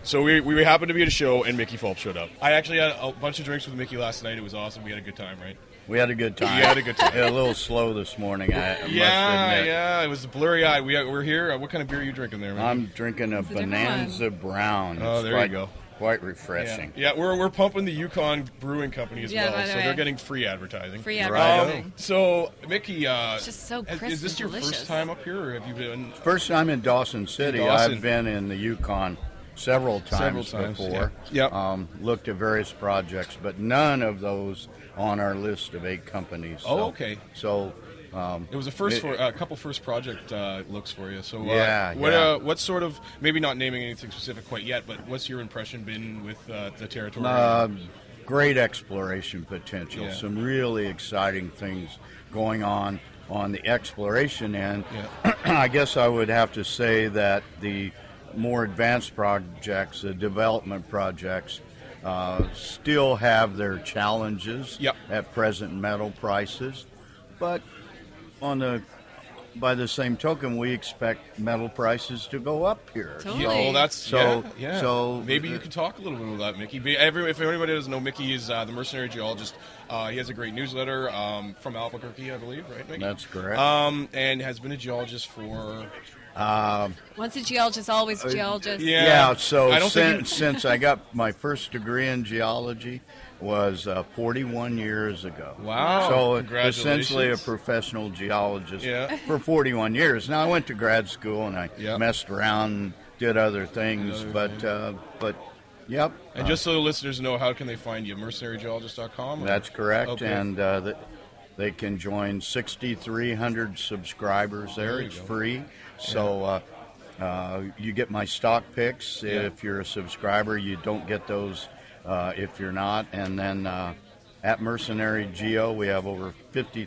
So we happened to be at a show, and Mickey Phelps showed up. I actually had a bunch of drinks with Mickey last night. It was awesome. We had a good time, right? We had a good time. We had a good time. A little slow this morning, I must admit. Yeah, it was blurry-eyed. We're here. What kind of beer are you drinking there, man? I'm drinking a Bonanza Brown. Oh, there you go. Quite refreshing. Yeah, we're pumping the Yukon Brewing Company as well, by the so way. they're getting free advertising. Free advertising. So, Mickey, It's just so crisp is this and your delicious. first time up here, or have you been? First time in Dawson City. Dawson. I've been in the Yukon several times before. Yeah. Yep. Looked at various projects, but none of those on our list of 8 companies. Oh, okay. So it was a first for a couple first project looks for you. So Yeah. what sort of, maybe not naming anything specific quite yet, but what's your impression been with the territory? great exploration potential. Yeah. Some really exciting things going on the exploration end. Yeah. I guess I would have to say that the more advanced projects, the development projects, still have their challenges Yep. at present metal prices, but by the same token, we expect metal prices to go up here. Totally. Well, that's So- so- maybe you could talk a little bit about that, Mickey. If anybody doesn't know, Mickey is the mercenary geologist. He has a great newsletter from Albuquerque, I believe, right, Mickey? That's correct. And has been a geologist for. Once a geologist, always a geologist. Yeah. So I don't think since I got my first degree in geology was 41 years ago. Wow. So Congratulations. essentially a professional geologist Yeah. for 41 years. Now I went to grad school and I Yeah. messed around and did other things, but yep. And just so the listeners know, how can they find you? Mercenarygeologist.com? or- That's correct, Okay. and they can join 6,300 subscribers there. There you It's go. free, so you get my stock picks. Yeah. If you're a subscriber, you don't get those if you're not. And then at Mercenary Geo, we have over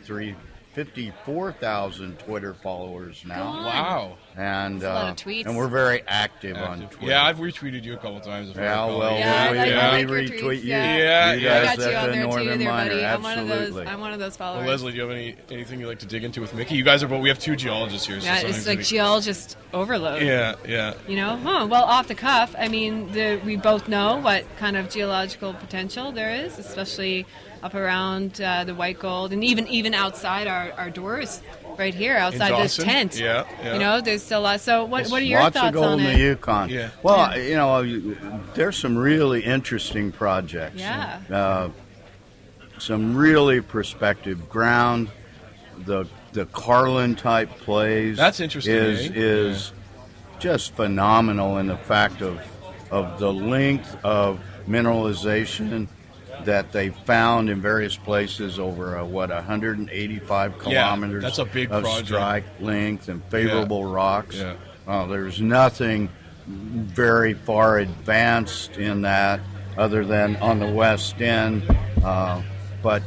54,000 Twitter followers now. Wow. And That's a lot of tweets. and we're very active on Twitter. Yeah, I've retweeted you a couple times. If I Yeah, recall. well, Yeah, I we like your retweet tweets, you. Yeah, you yeah. I guys got you at on the there too, Northern there, Miner, buddy. absolutely. I'm one of those followers. Well, Leslie, do you have anything you'd like to dig into with Mickey? You guys are both. We have two geologists here. So Yeah, sometimes it's like we- geologist overload. Yeah, yeah. You know, well, off the cuff, I mean, we both know what kind of geological potential there is, especially up around the White Gold, and even outside our doors, right here, outside this Dawson? tent. Yeah, yeah. You know, there's still a lot. So, what are your Lots thoughts of gold on in it? the Yukon. Yeah. Well, you know, there's some really interesting projects. Yeah. Some really prospective ground. The Carlin type plays. That's interesting, Is just phenomenal in the fact of the length of mineralization that they found in various places over 185 kilometers that's a big of project. strike length and favorable rocks. Yeah. There's nothing very far advanced in that other than on the west end, but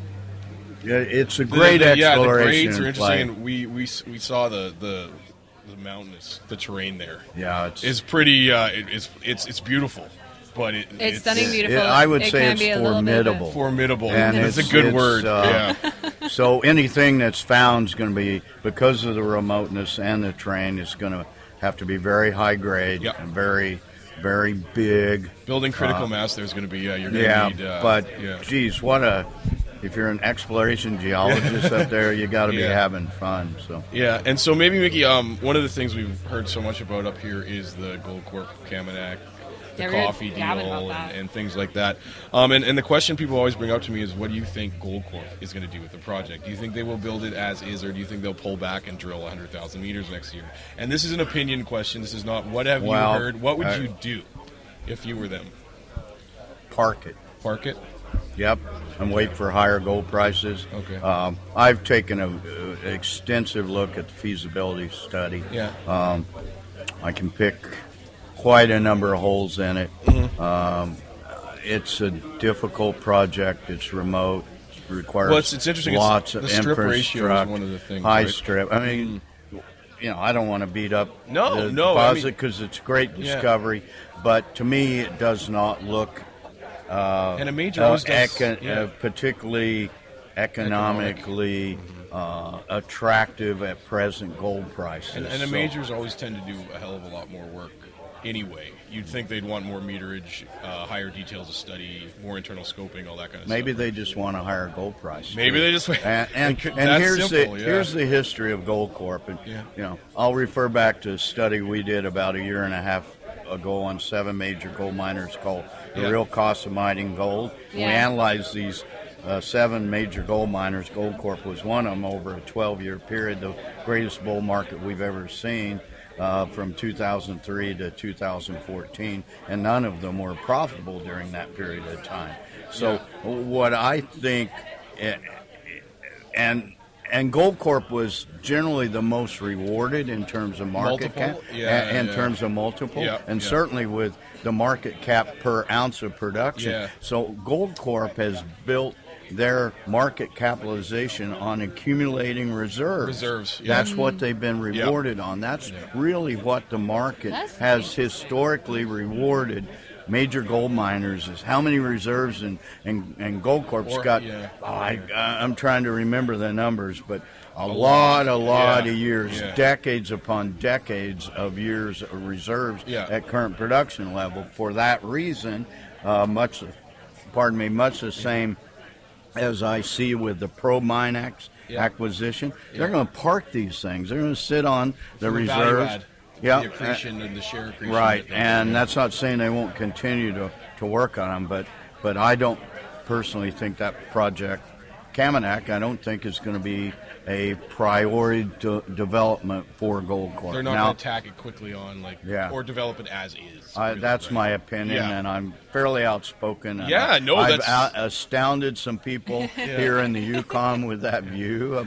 it's a great exploration. Yeah, the grades are play. interesting. And we saw the mountainous, the terrain there. Yeah, It's pretty. It's beautiful, but It's stunning, beautiful. I would It say can it's be a little bit of a- formidable. formidable. And It's a good it's, word. Yeah. So anything that's found is going to be, because of the remoteness and the terrain, is going to have to be very high grade Yep. and very, very big. Building critical mass. There's going to be. You're going to Yeah, need. but yeah. geez, if you're an exploration geologist up there, you got to be Yeah. having fun. So Yeah, and so maybe, Mickey, one of the things we've heard so much about up here is the Goldcorp Kaminak, the Yeah, we were coffee gabbing about deal, that. and things like that. And the question people always bring up to me is, what do you think Goldcorp is going to do with the project? Do you think they will build it as is, or do you think they'll pull back and drill 100,000 meters next year? And this is an opinion question. This is not, what have Well, you heard? What would you do if you were them? park it. Park it? Yep, and wait for higher gold prices. Okay. I've taken an extensive look at the feasibility study. Yeah. I can pick quite a number of holes in it. Mm-hmm. It's a difficult project. It's remote. It requires Well, it's interesting. lots The of strip ratio is infrastructure. one of the things, High right? strip. I mean, I don't want to beat up No, the no, I mean- deposit because it's a great Yeah. discovery, but to me, it does not look And a major always does. Yeah. particularly economically attractive at present gold prices. And the So- majors always tend to do a hell of a lot more work anyway. you'd think they'd want more meterage, higher details of study, more internal scoping, all that kind of Maybe stuff. they just want a higher gold price. Maybe they just and that's here's simple, here's the history of Goldcorp, and Yeah. I'll refer back to a study we did about a year and a half ago on 7 major gold miners called The Yeah. Real Cost of Mining Gold. Yeah. We analyzed these 7 major gold miners. Goldcorp was one of them over a 12-year period, the greatest bull market we've ever seen. From 2003 to 2014, and none of them were profitable during that period of time. So what I think, and Goldcorp was generally the most rewarded in terms of market cap, in terms of multiple, and certainly with the market cap per ounce of production. Yeah. So Goldcorp has built their market capitalization on accumulating reserves. That's what they've been rewarded on. That's really what the market has historically rewarded major gold miners, is how many reserves, and Goldcorp's got, I'm trying to remember the numbers, but a lot of years, decades upon decades of years of reserves at current production level. For that reason, much the same as I see with the ProMinex acquisition, they're going to park these things. They're going to sit on the reserves. The accretion and the share accretion. Right, and that's not saying they won't continue to work on them, but I don't personally think that project, Kaminak, I don't think is going to be a priority development for Goldcorp. They're not going to tack it quickly on, or develop it as is. That's my opinion, and I'm fairly outspoken. And I've astounded some people here in the Yukon with that view.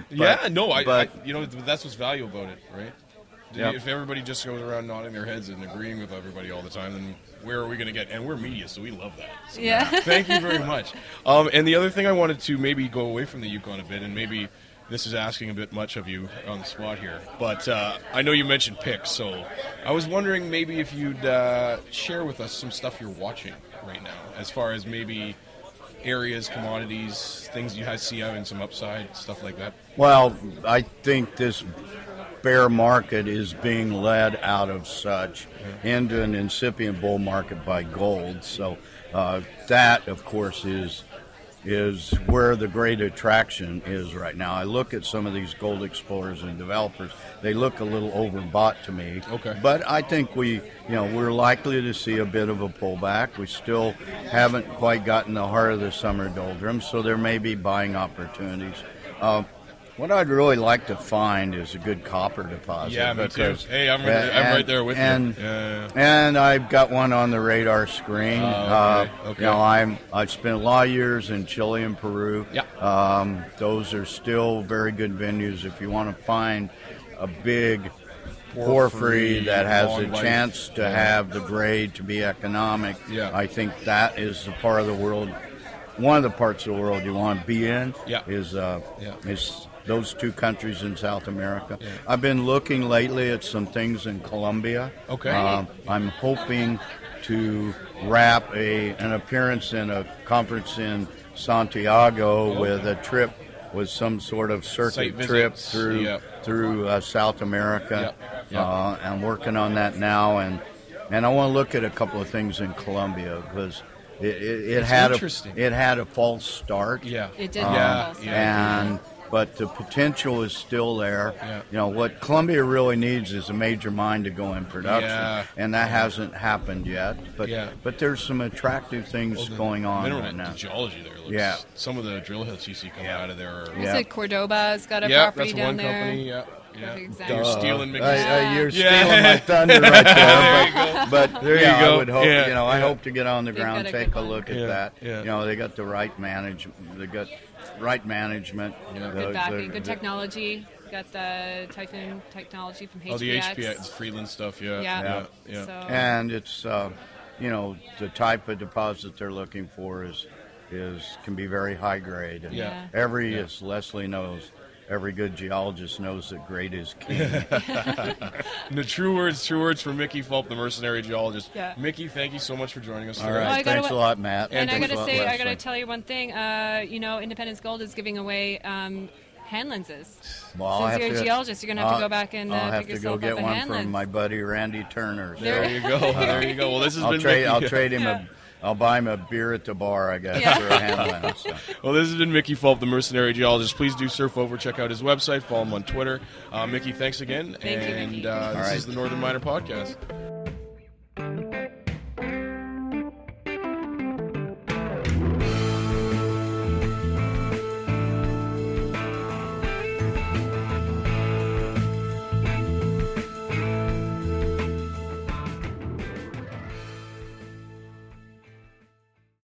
That's what's valuable about it, right? If everybody just goes around nodding their heads and agreeing with everybody all the time, then where are we going to get? And we're media, so we love that. So, thank you very much. And the other thing I wanted to maybe go away from the Yukon a bit, and maybe this is asking a bit much of you on the spot here, but I know you mentioned picks, so I was wondering maybe if you'd share with us some stuff you're watching right now, as far as maybe areas, commodities, things you guys see having some upside, stuff like that. Well, I think this bear market is being led out of such into an incipient bull market by gold. So that, of course, is where the great attraction is right now. I look at some of these gold explorers and developers; they look a little overbought to me. Okay. But I think we're likely to see a bit of a pullback. We still haven't quite gotten the heart of the summer doldrums, so there may be buying opportunities. What I'd really like to find is a good copper deposit. Yeah, me too. Hey, I'm right there with you. And I've got one on the radar screen. Okay. I've spent a lot of years in Chile and Peru. Yeah. Those are still very good venues if you want to find a big porphyry that has a chance to have the grade to be economic. Yeah. I think that is the part of the world. One of the parts of the world you want to be in is those 2 countries in South America. Yeah. I've been looking lately at some things in Colombia. Okay. I'm hoping to wrap an appearance in a conference in Santiago with a trip, with some sort of circuit trip through South America. I'm working on that now, and I want to look at a couple of things in Colombia because it had a false start. Yeah, it did. But the potential is still there. What Colombia really needs is a major mine to go in production, and that hasn't happened yet. But there's some attractive things going on right now. The geology there looks. Some of the drill hits you see coming out of there are. Is it Cordoba's got a property down there? Yeah, that's one company. Yeah. Exactly. You're stealing McGee. You're stealing my thunder right there. But there you go. I would hope. I hope to get on the ground, take a look at that. Yeah. They got the right management. They got right management. Good backing, good technology. Got the Typhoon technology from HPX. The HPX, Freeland stuff. Yeah. So. And it's the type of deposit they're looking for can be very high grade. And as Leslie knows, every good geologist knows that grade is king. The true words from Mickey Fulp, the mercenary geologist. Mickey, thank you so much for joining us today. All right, thanks a lot, Matt. And I got to tell you one thing. Independence Gold is giving away hand lenses. Well, Since you're a geologist, you're going to have to go back and I'll have pick to go yourself get up a one hand from lens. my buddy Randy Turner. There you go. There you go. Well, this has been Mickey. I'll trade him I'll buy him a beer at the bar, I guess, for a hand lens. So. Well, this has been Mickey Fulp, the Mercenary Geologist. Please do surf over, check out his website, follow him on Twitter. Mickey, thanks again. Thank you, Mickey. This is the Northern Miner Podcast.